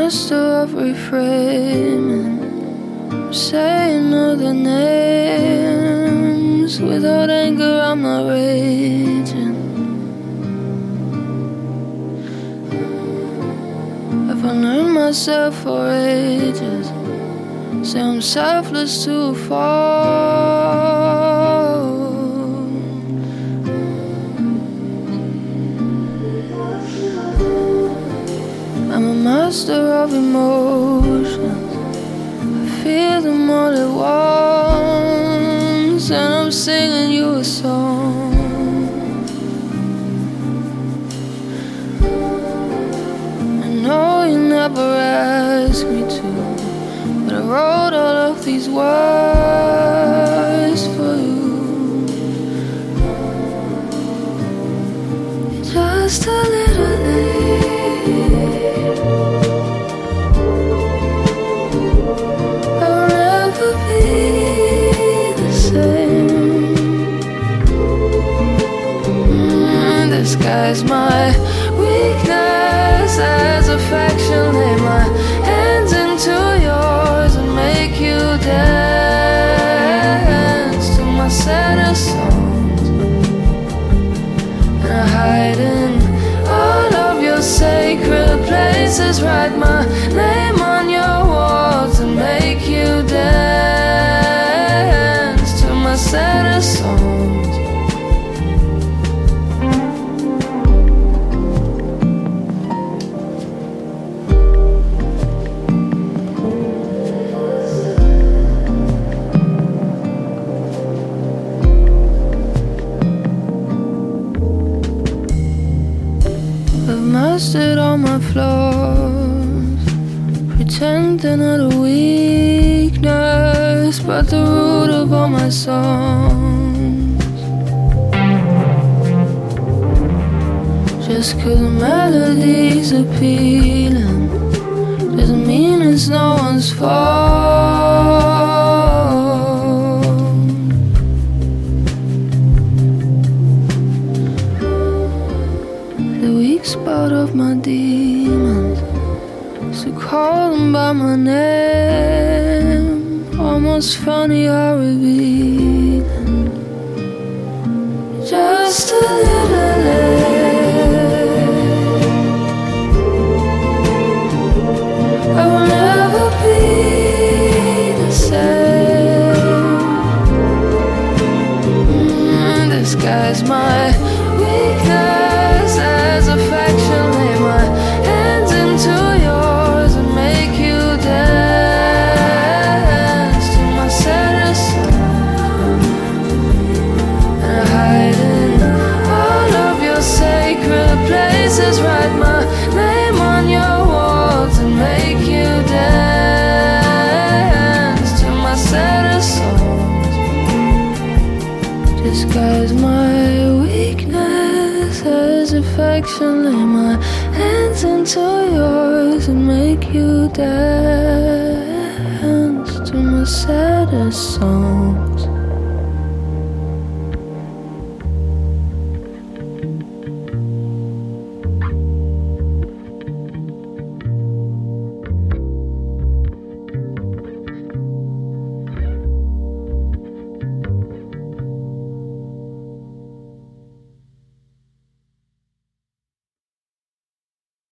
master of reframing, saying other names. Without anger I'm not raging. I've unlearned myself for ages. Say I'm selfless to a fault. I'm a master of emotions. I feel them all at once, and I'm singing you a song. I know you never asked me to, but I wrote all of these words for you. Just a little late. I'll never be the same. Disguise my weakness as affection. Lay my hands into yours and make you dance to my saddest songs. And I hide in all of your sacred places. Write my name on your walls and make you dance to my saddest songs. I've mastered all my flaws, pretend they're not a weakness, but the root of all my songs. Just 'cause the melody's appealing doesn't mean it's no one's fault. The weak spot of my demons, so call them by my name. Almost funny how revealing. Just a little late. I will never be the same. Disguise my weakness as affection. Lay my hands into yours and make you dance to my saddest song. And I hide in all of your sacred places. Write my name on your walls and make you dance to my saddest songs. Disguise my weakness as affection. Lay my hands into yours and make you dance to my saddest song.